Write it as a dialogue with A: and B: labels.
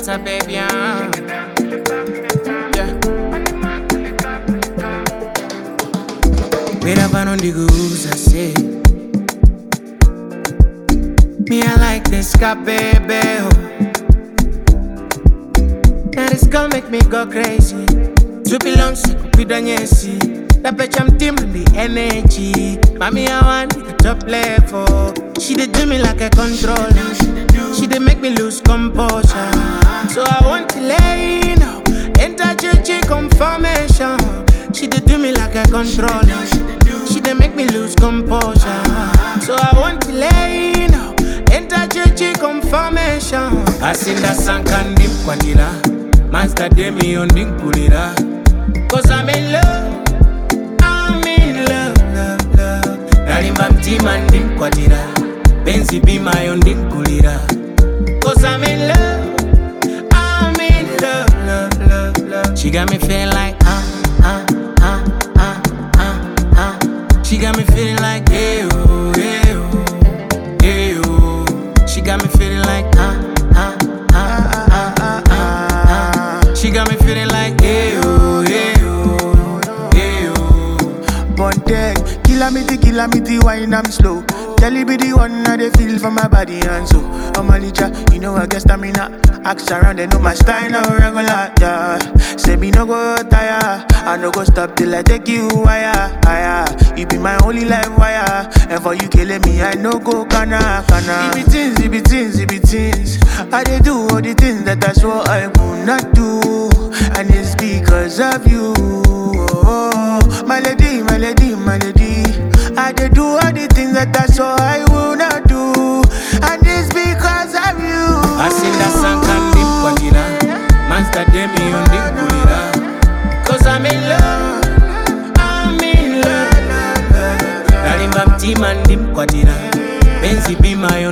A: matter, baby. Yeah. Wait up on the goose, I say. Me, I like this guy, baby. Oh. Now this girl make me go crazy. To belong to Pidanyesi. That bitch, I'm dim the energy. Mommy, I want the top level. She did do me like a controller. She did make me lose composure. So I want to lay, you know, enter GG confirmation. She did do me like a controller. She did make me lose composure. So I want to lay, you know, enter GG confirmation. I seen that song can dip quadilla. Master Demi on ding pulira. Cause I'm in love, I'm in love, love, love. Narimba mtima ndim kwadira. Benzi be my own ding pulira. Cause I'm in love, love, love, love. She got me feeling like She got me feeling like hey oh, hey oh, hey oh. She got me feeling like She got me feeling like hey oh, hey oh, hey oh.
B: Ponte, kilamity, wine I'm slow. Tell be the one I they feel for my body and so. I'm a licha, you know I get stamina. Ask around, they know my style now regular, yeah. Say me no go tire, I no go stop till I take you higher, higher. You be my only life wire, and for you killing me, I no go kana. It be things. I they do all the things that I swore I would not do, and it's because of you. Oh, my lady. I they do all the things that I swore I would not do, and it's because of you.
A: I seen that song can dip quadira. Master Demi on dip pulira. Cause I'm in love, Narimba mtima ndim kwadira. Benzi be my